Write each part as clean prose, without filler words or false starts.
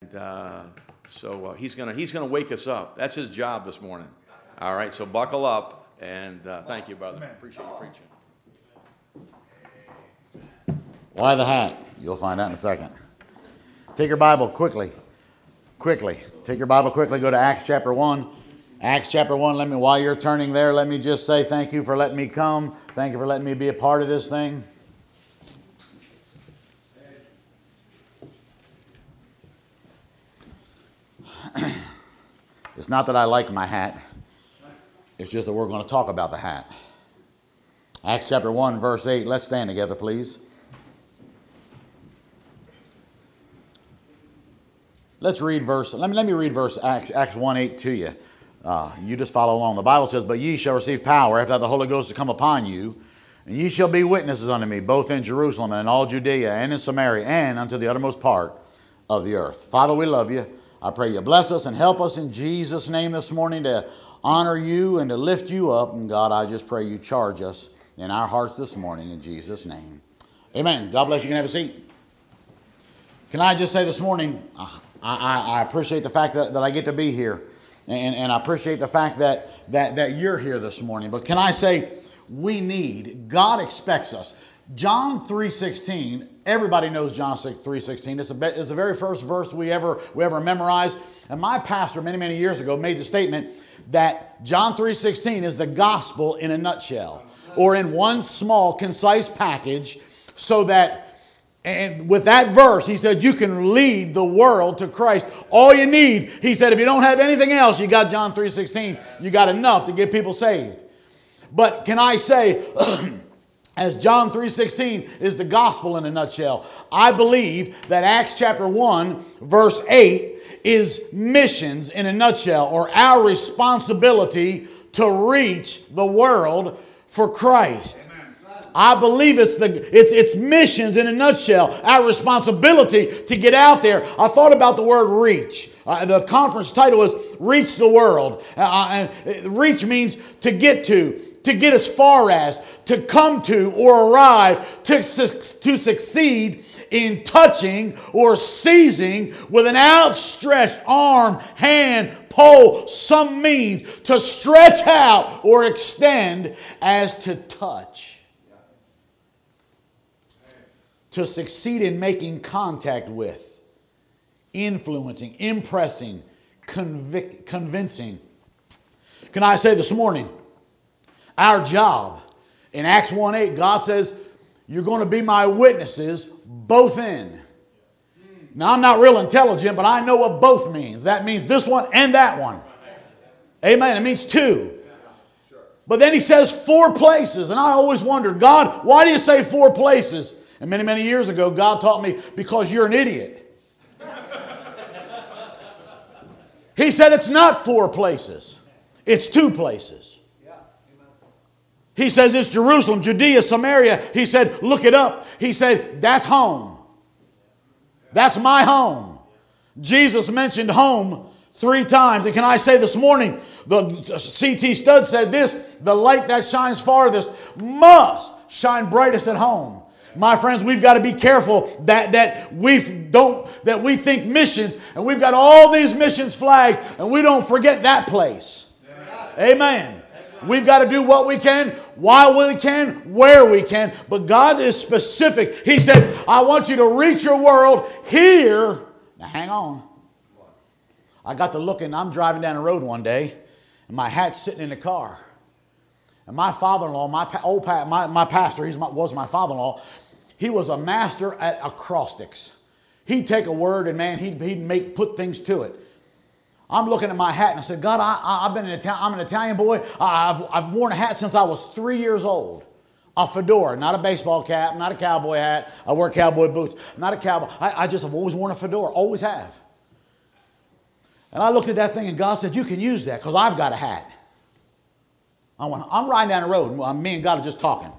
so he's gonna wake us up. That's his job this morning. All right, so buckle up, and thank you, brother. Appreciate you preaching. Why the hat? You'll find out in a second. Take your Bible quickly. Take your Bible quickly. Go to Acts chapter 1. Acts chapter 1. While you're turning there, let me just say thank you for letting me come. Thank you for letting me be a part of this thing. It's not that I like my hat. It's just that we're going to talk about the hat. Acts chapter 1, verse 8. Let's stand together, please. Let's read verse. Let me read verse Acts 1:8 to you. You just follow along. The Bible says, "But ye shall receive power after the Holy Ghost has come upon you, and ye shall be witnesses unto me, both in Jerusalem and in all Judea and in Samaria and unto the uttermost part of the earth." Father, we love you. I pray you bless us and help us in Jesus' name this morning to honor you and to lift you up. And God, I just pray you charge us in our hearts this morning in Jesus' name. Amen. God bless you. You can have a seat. Can I just say this morning, I appreciate the fact that I get to be here. And I appreciate the fact that you're here this morning. But can I say, God expects us. John 3:16, everybody knows John 3:16. It's the very first verse we ever memorized. And my pastor many years ago made the statement that John 3:16 is the gospel in a nutshell, or in one small, concise package, so that, and with that verse, he said, you can lead the world to Christ. All you need, he said, if you don't have anything else, you got John 3:16. You got enough to get people saved. But can I say, as John 3:16 is the gospel in a nutshell, I believe that Acts chapter 1, verse 8 is missions in a nutshell, or our responsibility to reach the world for Christ. I believe it's missions in a nutshell, our responsibility to get out there. I thought about the word reach. The conference title is Reach the World. And reach means to get as far as, to come to or arrive, to succeed in touching or seizing with an outstretched arm, hand, pole, some means, to stretch out or extend as to touch. To succeed in making contact with, influencing, impressing, convincing. Can I say this morning, our job, in Acts 1:8, God says, you're going to be my witnesses both in. Now, I'm not real intelligent, but I know what both means. That means this one and that one. Amen. It means two. But then he says 4 places. And I always wondered, God, why do you say 4 places? And many years ago, God taught me, because you're an idiot. He said it's not 4 places. It's 2 places. He says it's Jerusalem, Judea, Samaria. He said, look it up. He said, that's home. That's my home. Jesus mentioned home 3 times. And can I say this morning, the C.T. Studd said this, the light that shines farthest must shine brightest at home. My friends, we've got to be careful that we think missions, and we've got all these missions flags, and we don't forget that place. Amen. We've got to do what we can, while we can, where we can. But God is specific. He said, I want you to reach your world here. Now hang on. I got to looking. I'm driving down the road one day, and my hat's sitting in the car. And my father-in-law, my pastor, was my father-in-law. He was a master at acrostics. He'd take a word and man, he'd put things to it. I'm looking at my hat and I said, God, I'm an Italian boy. I've worn a hat since I was 3 years old. A fedora, not a baseball cap, not a cowboy hat. I wear cowboy boots, not a cowboy. I just have always worn a fedora, always have. And I looked at that thing and God said, you can use that because I've got a hat. I'm riding down the road. Me and God are just talking.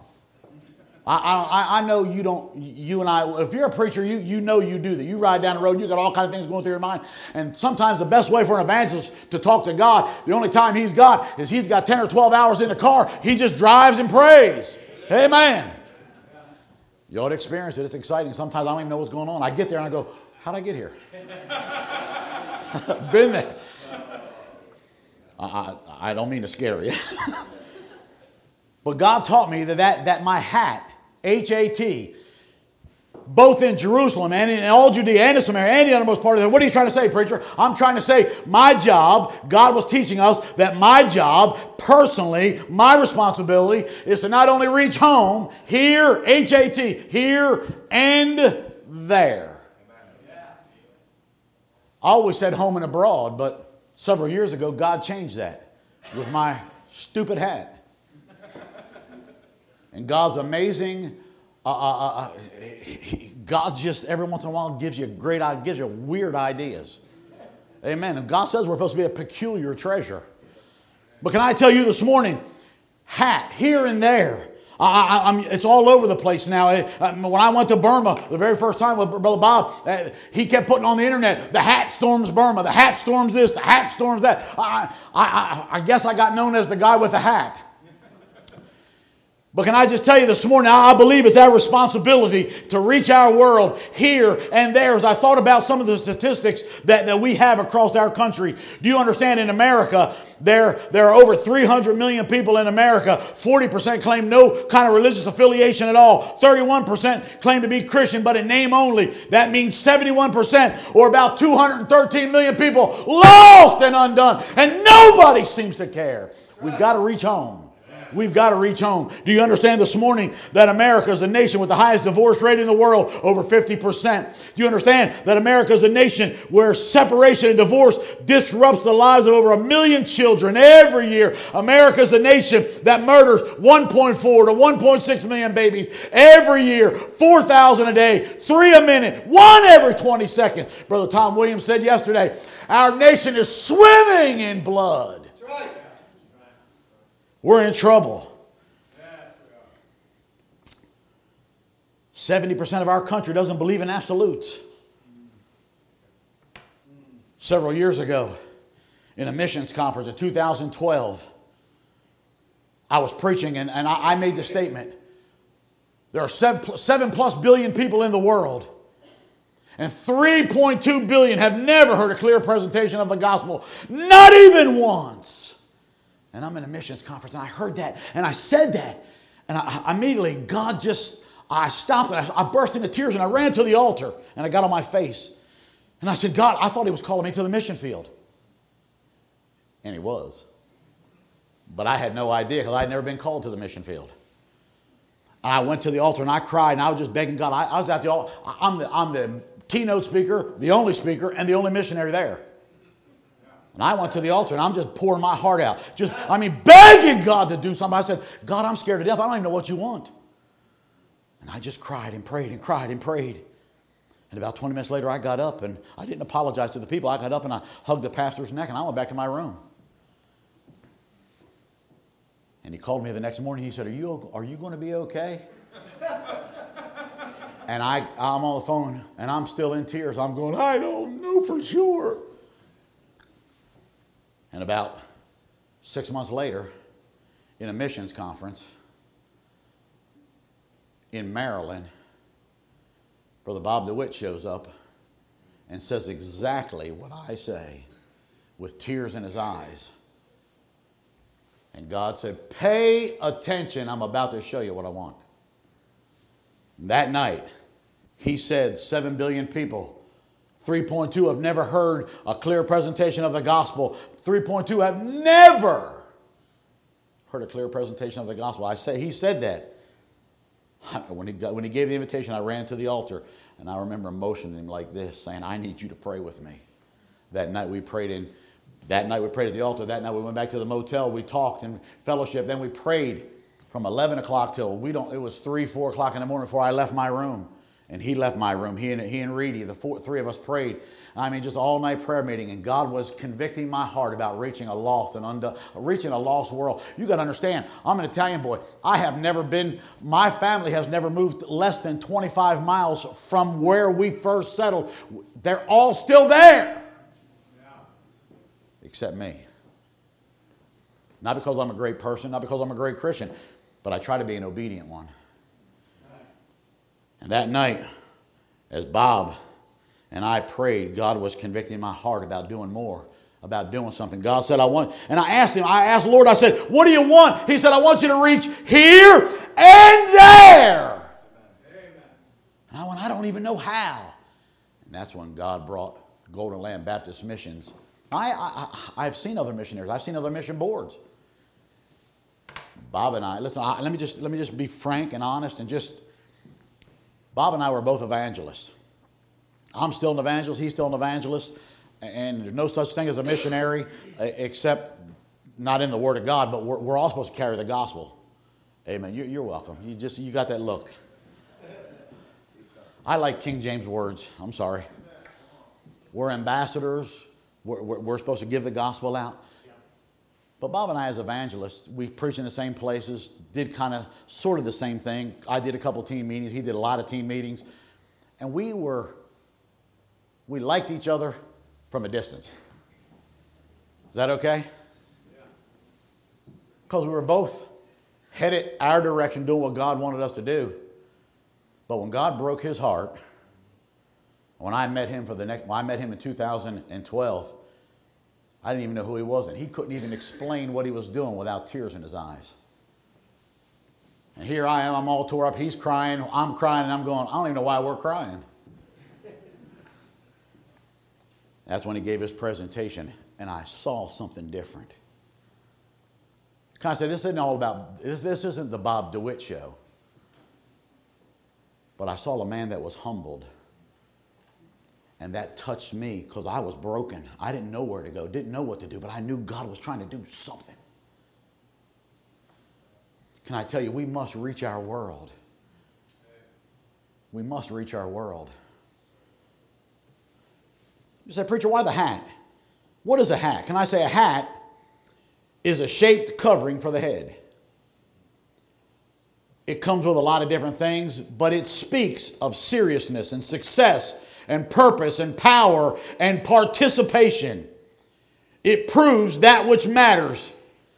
I know you don't, you and I, if you're a preacher, you know you do that. You ride down the road, you got all kinds of things going through your mind. And sometimes the best way for an evangelist to talk to God, the only time he's got is he's got 10 or 12 hours in the car. He just drives and prays. Amen. You ought to experience it. It's exciting. Sometimes I don't even know what's going on. I get there and I go, how'd I get here? Been there. I don't mean to scare you. But God taught me that my hat, H-A-T, both in Jerusalem and in all Judea and in Samaria and the uttermost part of it. What are you trying to say, preacher? I'm trying to say my job, God was teaching us that my job, personally, my responsibility is to not only reach home, here, H-A-T, here and there. I always said home and abroad, but several years ago, God changed that with my stupid hat. And God's amazing. God's just every once in a while gives you weird ideas. Amen. And God says we're supposed to be a peculiar treasure. But can I tell you this morning, hat here and there. It's all over the place now. When I went to Burma the very first time with Brother Bob, he kept putting on the internet, the hat storms Burma, the hat storms this, the hat storms that. I guess I got known as the guy with the hat. But can I just tell you this morning, I believe it's our responsibility to reach our world here and there. As I thought about some of the statistics that we have across our country, do you understand in America, there are over 300 million people in America. 40% claim no kind of religious affiliation at all. 31% claim to be Christian, but in name only. That means 71%, or about 213 million people lost and undone. And nobody seems to care. We've got to reach home. We've got to reach home. Do you understand this morning that America is the nation with the highest divorce rate in the world, over 50%? Do you understand that America is a nation where separation and divorce disrupts the lives of over 1 million children every year? America is the nation that murders 1.4 to 1.6 million babies every year, 4,000 a day, 3 a minute, 1 every 20 seconds. Brother Tom Williams said yesterday, our nation is swimming in blood. That's right. We're in trouble. 70% of our country doesn't believe in absolutes. Several years ago, in a missions conference in 2012, I was preaching and I made the statement. There are 7+ billion people in the world, and 3.2 billion have never heard a clear presentation of the gospel, not even once. And I'm in a missions conference, and I heard that, and I said that, and I immediately, I stopped, and I burst into tears, and I ran to the altar, and I got on my face, and I said, God, I thought He was calling me to the mission field. And He was. But I had no idea, because I had never been called to the mission field. And I went to the altar, and I cried, and I was just begging God. I was at the altar. I'm the keynote speaker, the only speaker, and the only missionary there. And I went to the altar and I'm just pouring my heart out. Begging God to do something. I said, God, I'm scared to death. I don't even know what you want. And I just cried and prayed and cried and prayed. And about 20 minutes later, I got up and I didn't apologize to the people. I got up and I hugged the pastor's neck and I went back to my room. And he called me the next morning. He said, are you going to be okay? And I'm on the phone and I'm still in tears. I'm going, I don't know for sure. And about 6 months later, in a missions conference in Maryland, Brother Bob DeWitt shows up and says exactly what I say with tears in his eyes. And God said, pay attention, I'm about to show you what I want. That night, he said 7 billion people, 3.2 have never heard a clear presentation of the gospel. 3.2 have never heard a clear presentation of the gospel. He said that. When he gave the invitation, I ran to the altar, and I remember motioning him like this, saying, I need you to pray with me. That night we prayed at the altar. That night we went back to the motel. We talked and fellowship. Then we prayed from 11 o'clock till it was 3, 4 o'clock in the morning before I left my room. And he left my room. He and Reedy, three of us prayed. Just all night prayer meeting. And God was convicting my heart about reaching a lost world. You got to understand, I'm an Italian boy. My family has never moved less than 25 miles from where we first settled. They're all still there. Except me. Not because I'm a great person, not because I'm a great Christian, but I try to be an obedient one. And that night, as Bob And I prayed. God was convicting my heart about doing more, about doing something. God said, I want, and I asked him, I asked the Lord, I said, what do you want? He said, I want you to reach here and there. And I went, I don't even know how. And that's when God brought Golden Land Baptist Missions. I've seen other missionaries. I've seen other mission boards. Bob and I, listen, let me just be frank and honest and just, Bob and I were both evangelists. I'm still an evangelist. He's still an evangelist. And there's no such thing as a missionary except not in the Word of God, but we're all supposed to carry the gospel. Amen. You're welcome. You got that look. I like King James words. I'm sorry. We're ambassadors. We're supposed to give the gospel out. But Bob and I as evangelists, we preach in the same places, did kind of sort of the same thing. I did a couple team meetings. He did a lot of team meetings. And we liked each other from a distance. Is that okay? Because we were both headed our direction doing what God wanted us to do. But when God broke his heart, when I met him I met him in 2012, I didn't even know who he was, and he couldn't even explain what he was doing without tears in his eyes. And here I am, I'm all tore up, he's crying, I'm crying, and I'm going, I don't even know why we're crying. That's when he gave his presentation, and I saw something different. Can I say, this isn't the Bob DeWitt show. But I saw a man that was humbled. And that touched me because I was broken. I didn't know where to go, didn't know what to do, but I knew God was trying to do something. Can I tell you, we must reach our world. We must reach our world. You say, preacher, why the hat? What is a hat? Can I say a hat is a shaped covering for the head? It comes with a lot of different things, but it speaks of seriousness and success and purpose and power and participation. It proves that which matters.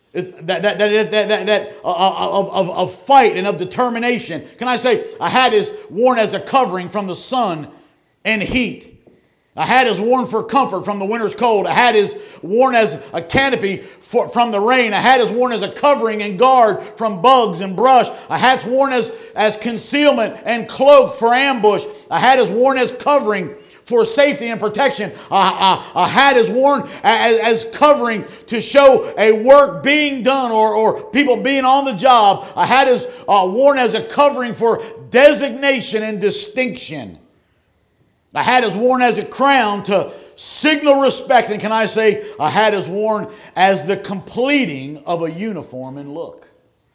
Of fight and of determination. Can I say a hat is worn as a covering from the sun and heat. A hat is worn for comfort from the winter's cold. A hat is worn as a canopy from the rain. A hat is worn as a covering and guard from bugs and brush. A hat's worn as concealment and cloak for ambush. A hat is worn as covering for safety and protection. A hat is worn as covering to show a work being done or people being on the job. A hat is worn as a covering for designation and distinction. A hat is worn as a crown to signal respect. And can I say, a hat is worn as the completing of a uniform and look.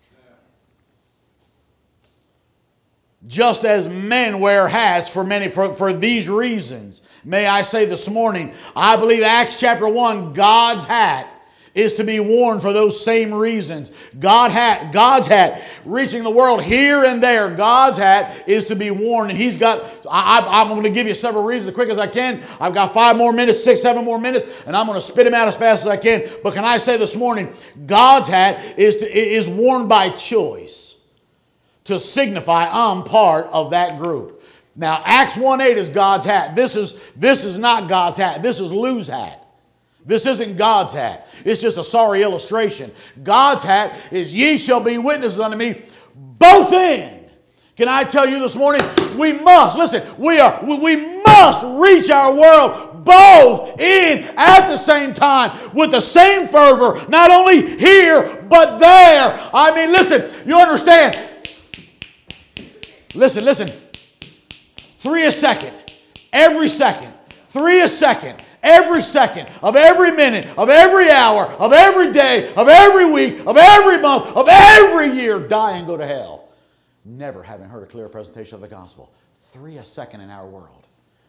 Just as men wear hats for these reasons. May I say this morning, I believe Acts chapter 1, God's hat is to be worn for those same reasons. God's hat, reaching the world here and there. God's hat is to be worn, and He's got. I'm going to give you several reasons as quick as I can. I've got 5 more minutes, 6, 7 more minutes, and I'm going to spit them out as fast as I can. But can I say this morning, God's hat is worn by choice to signify I'm part of that group. Now, Acts 1:8 is God's hat. This is not God's hat. This is Lou's hat. This isn't God's hat. It's just a sorry illustration. God's hat is, ye shall be witnesses unto me, both in. Can I tell you this morning, we must reach our world both in at the same time with the same fervor, not only here, but there. I mean, listen, you understand? Listen. 3 a second. Every second. 3 a second. Every second of every minute, of every hour, of every day, of every week, of every month, of every year, die and go to hell. Never having heard a clear presentation of the gospel. 3 a second in our world.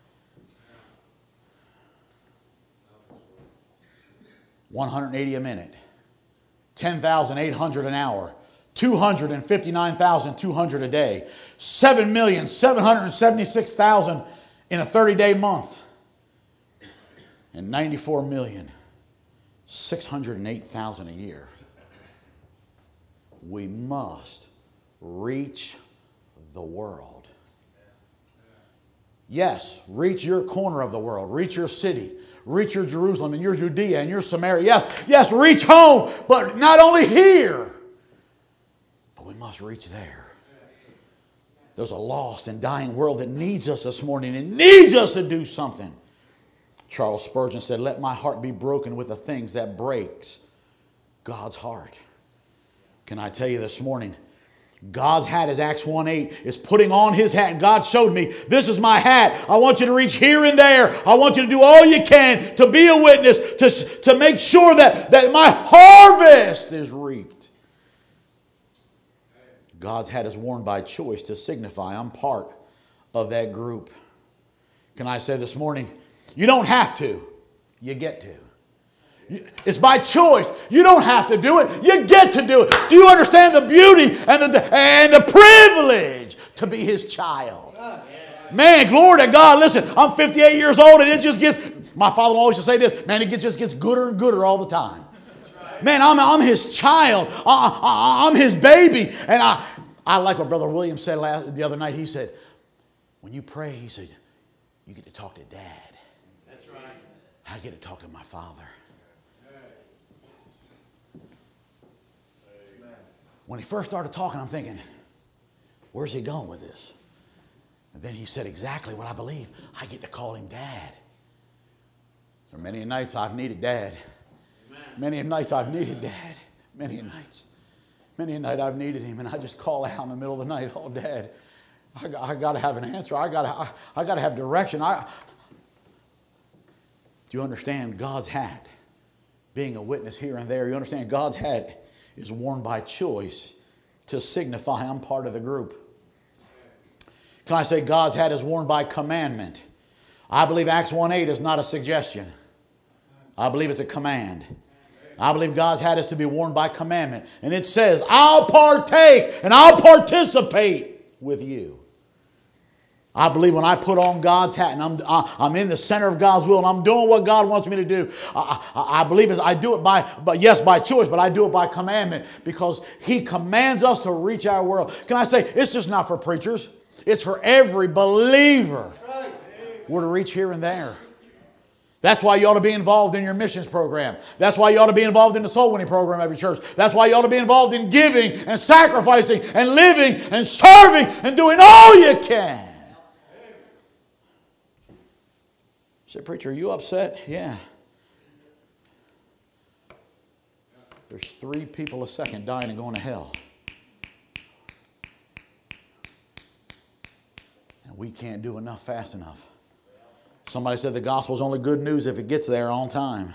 $180 a minute. 10,800 an hour. 259,200 a day. 7,776,000 in a 30-day month. And 94,608,000 a year. We must reach the world. Yes, reach your corner of the world. Reach your city. Reach your Jerusalem and your Judea and your Samaria. Yes, reach home. But not only here, but we must reach there. There's a lost and dying world that needs us this morning and needs us to do something. Charles Spurgeon said, let my heart be broken with the things that breaks God's heart. Can I tell you this morning, God's hat, as Acts 1:8, is putting on His hat. God showed me, this is my hat. I want you to reach here and there. I want you to do all you can to be a witness, to make sure that my harvest is reaped. God's hat is worn by choice to signify I'm part of that group. Can I say this morning, you don't have to, you get to. It's by choice. You don't have to do it. You get to do it. Do you understand the beauty and the privilege to be His child? Man, glory to God. Listen, I'm 58 years old and it just gets, my father always used to say this, man, it just gets gooder and gooder all the time. Man, I'm His child. I'm His baby. And I like what Brother William said the other night. He said, when you pray, he said, you get to talk to Dad. That's right. I get to talk to my Father. When he first started talking, I'm thinking, where's he going with this? And then he said exactly what I believe. I get to call Him Dad. So many nights I've needed Dad. Amen. Many nights I've needed Dad. Many nights. Many a night I've needed Him, and I just call out in the middle of the night, oh, Dad, I got to have an answer. I got to have direction. Do you understand God's hat being a witness here and there? You understand God's hat is worn by choice to signify I'm part of the group. Can I say God's hat is worn by commandment? I believe Acts 1:8 is not a suggestion. I believe it's a command. I believe God's hat is to be worn by commandment. And it says, I'll partake and I'll participate with you. I believe when I put on God's hat and I'm in the center of God's will and I'm doing what God wants me to do, I believe I do it by choice, but I do it by commandment because He commands us to reach our world. Can I say, it's just not for preachers. It's for every believer. We're to reach here and there. That's why you ought to be involved in your missions program. That's why you ought to be involved in the soul winning program of your church. That's why you ought to be involved in giving and sacrificing and living and serving and doing all you can. Say, preacher, are you upset? Yeah. There's 3 people a second dying and going to hell. And we can't do enough fast enough. Somebody said the gospel is only good news if it gets there on time.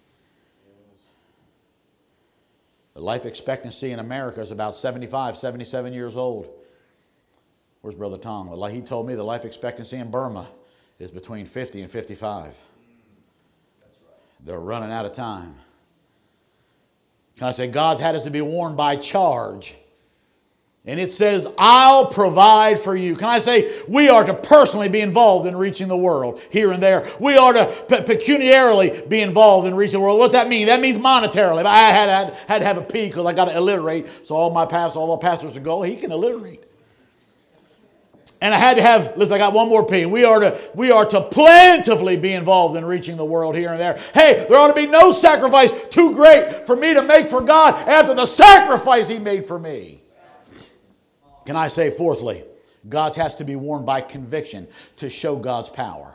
The life expectancy in America is about 75, 77 years old. Where's Brother Tom? Well, he told me the life expectancy in Burma is between 50 and 55. They're running out of time. Can I say God's hat is to be worn by charge? And it says, I'll provide for you. Can I say we are to personally be involved in reaching the world here and there. We are to pecuniarily be involved in reaching the world. What's that mean? That means monetarily. I had to have a P because I got to alliterate. So all the pastors would go, he can alliterate. And I had to have, listen, I got one more P. We are to plentifully be involved in reaching the world here and there. Hey, there ought to be no sacrifice too great for me to make for God after the sacrifice He made for me. Can I say fourthly, God's has to be worn by conviction to show God's power.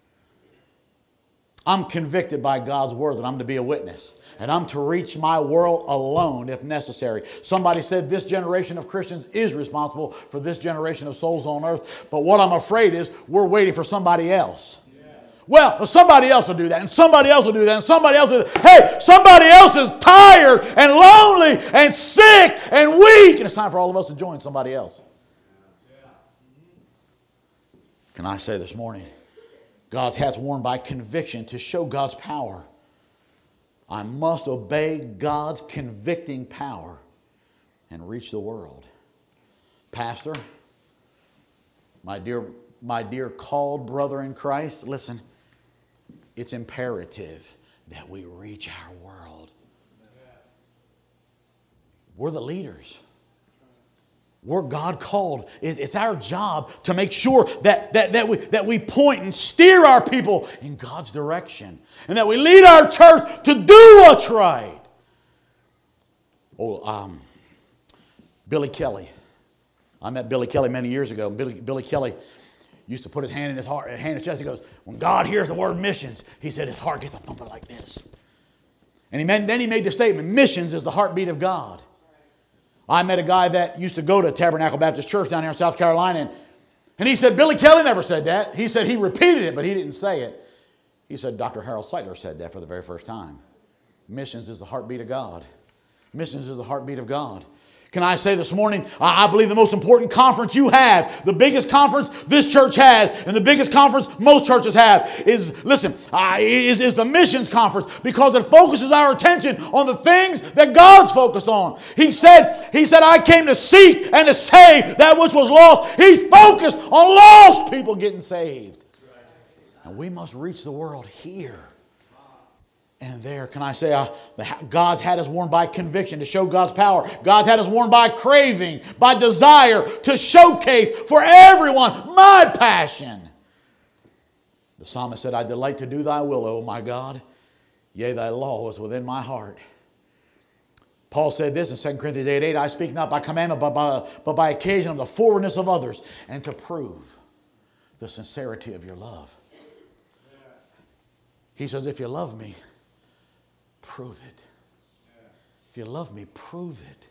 I'm convicted by God's word that I'm to be a witness. And I'm to reach my world alone if necessary. Somebody said this generation of Christians is responsible for this generation of souls on earth. But what I'm afraid is we're waiting for somebody else. Well, somebody else will do that, and somebody else will do that, and somebody else will do that. Hey, somebody else is tired and lonely and sick and weak, and it's time for all of us to join somebody else. Can I say this morning, God's hat's worn by conviction to show God's power. I must obey God's convicting power and reach the world. Pastor, my dear called brother in Christ, listen, it's imperative that we reach our world. We're the leaders. We're God called. It's our job to make sure that we point and steer our people in God's direction. And that we lead our church to do what's right. Billy Kelly. I met Billy Kelly many years ago. Billy Kelly used to put his hand in his heart, hand in his chest. He goes, when God hears the word missions, he said his heart gets a thumping like this. And then he made the statement, missions is the heartbeat of God. I met a guy that used to go to Tabernacle Baptist Church down here in South Carolina, and he said, Billy Kelly never said that. He said he repeated it, but he didn't say it. He said Dr. Harold Seidler said that for the very first time. Missions is the heartbeat of God. Missions is the heartbeat of God. Can I say this morning, I believe the most important conference you have, the biggest conference this church has, and the biggest conference most churches have is the missions conference, because it focuses our attention on the things that God's focused on. He said, I came to seek and to save that which was lost. He's focused on lost people getting saved. And we must reach the world here and there. Can I say, God's had us warned by conviction to show God's power. God's had us warned by craving, by desire to showcase for everyone my passion. The psalmist said, I delight to do thy will, O my God. Yea, thy law is within my heart. Paul said this in 2 Corinthians 8:8, I speak not by commandment, but by occasion of the forwardness of others, and to prove the sincerity of your love. He says, if you love me, prove it. If you love me, prove it.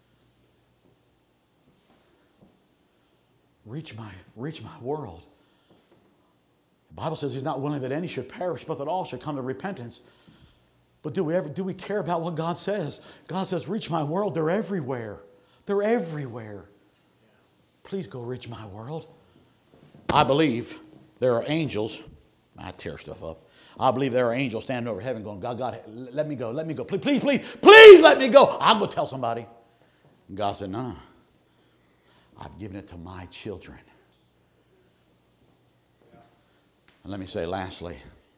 Reach my world. The Bible says he's not willing that any should perish, but that all should come to repentance. But do we care about what God says? God says, reach my world. They're everywhere. They're everywhere. Please go reach my world. I believe there are angels. I tear stuff up. I believe there are angels standing over heaven going, God, let me go. Please let me go. I'll go tell somebody. And God said, no. I've given it to my children. And let me say lastly,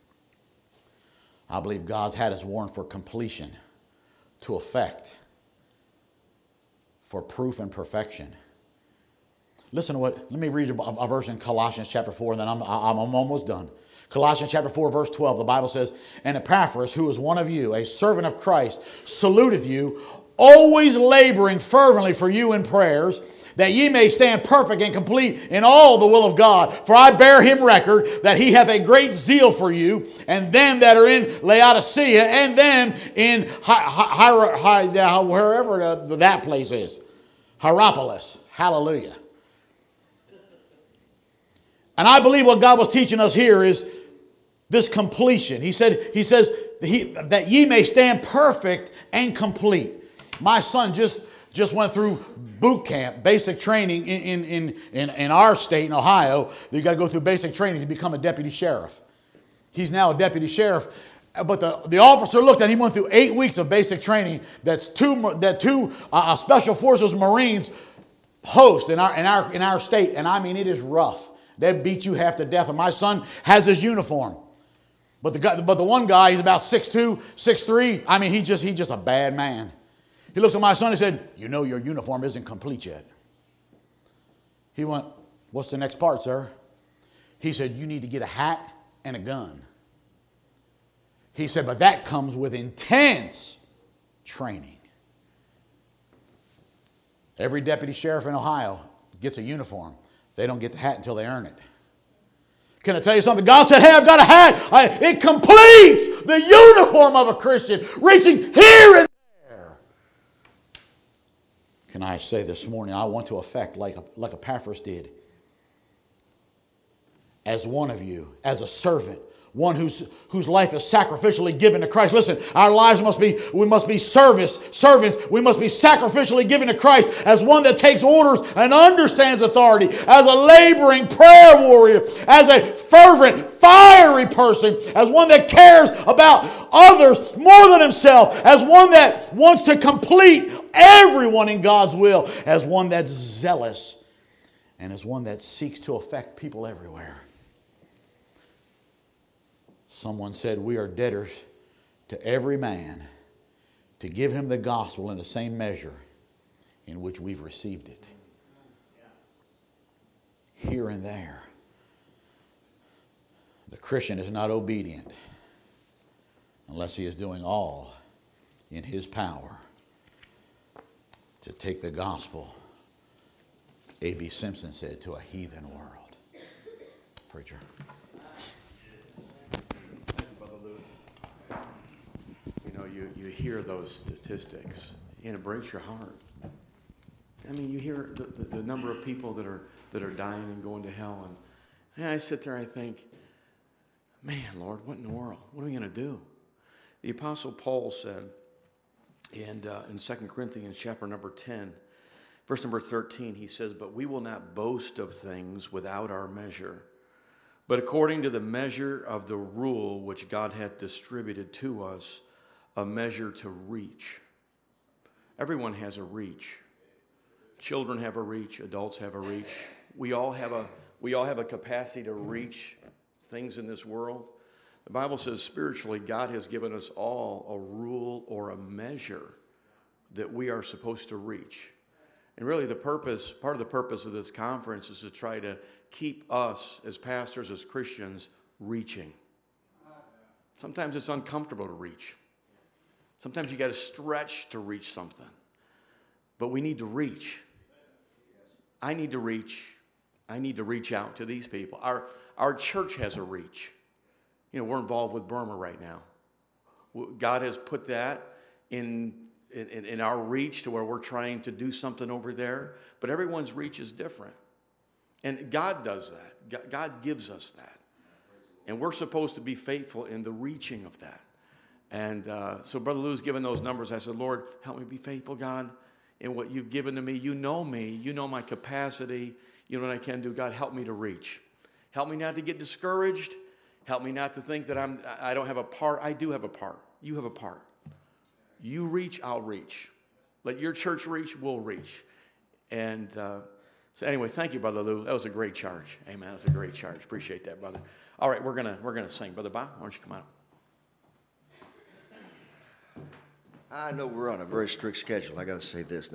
I believe God's had us warned for completion, to effect, for proof and perfection. Listen to let me read a verse in Colossians chapter 4, and then I'm almost done. Colossians chapter 4, verse 12, the Bible says, and Epaphras, who is one of you, a servant of Christ, saluteth you, always laboring fervently for you in prayers, that ye may stand perfect and complete in all the will of God. For I bear him record that he hath a great zeal for you, and them that are in Laodicea, and them in wherever that place is, Hierapolis. Hallelujah. And I believe what God was teaching us here is this completion. He says that ye may stand perfect and complete. My son just went through boot camp, basic training in our state, in Ohio. You got to go through basic training to become a deputy sheriff. He's now a deputy sheriff. But the officer looked at him. He went through 8 weeks of basic training that two Special Forces Marines host in our state. And I mean, it is rough. They'd beat you half to death. And my son has his uniform. But the one guy, he's about 6'2", 6'3". I mean, he's just a bad man. He looks at my son and said, you know your uniform isn't complete yet. He went, what's the next part, sir? He said, you need to get a hat and a gun. He said, but that comes with intense training. Every deputy sheriff in Ohio gets a uniform. They don't get the hat until they earn it. Can I tell you something? God said, hey, I've got a hat. It completes the uniform of a Christian, reaching here and there. Can I say this morning, I want to affect like Epaphras did. As one of you, as a servant, one whose life is sacrificially given to Christ. Listen, our lives we must be servants. We must be sacrificially given to Christ as one that takes orders and understands authority, as a laboring prayer warrior, as a fervent, fiery person, as one that cares about others more than himself, as one that wants to complete everyone in God's will, as one that's zealous, and as one that seeks to affect people everywhere. Someone said we are debtors to every man to give him the gospel in the same measure in which we've received it. here and there. The Christian is not obedient unless he is doing all in his power to take the gospel, A.B. Simpson said, to a heathen world. Preacher. You know, you hear those statistics, and it breaks your heart. I mean, you hear the number of people that are dying and going to hell, and I sit there, I think, man, Lord, what in the world? What are we going to do? The Apostle Paul said in 2 Corinthians chapter number 10, verse number 13, he says, "But we will not boast of things without our measure, but according to the measure of the rule which God hath distributed to us, a measure to reach." Everyone has a reach. Children have a reach. Adults have a reach. We all have a capacity to reach things in this world. The Bible says spiritually, God has given us all a rule or a measure that we are supposed to reach. And really part of the purpose of this conference is to try to keep us as pastors, as Christians, reaching. Sometimes it's uncomfortable to reach. Sometimes you got to stretch to reach something. But we need to reach. I need to reach. I need to reach out to these people. Our church has a reach. You know, we're involved with Burma right now. God has put that in our reach to where we're trying to do something over there. But everyone's reach is different. And God does that. God gives us that. And we're supposed to be faithful in the reaching of that. And so Brother Lou's given those numbers. I said, Lord, help me be faithful, God, in what you've given to me. You know me. You know my capacity. You know what I can do. God, help me to reach. Help me not to get discouraged. Help me not to think that I don't have a part. I do have a part. You have a part. You reach, I'll reach. Let your church reach, we'll reach. And so anyway, thank you, Brother Lou. That was a great charge. Amen. That was a great charge. Appreciate that, brother. All right, we're gonna sing. Brother Bob, why don't you come out? I know we're on a very strict schedule. I got to say this.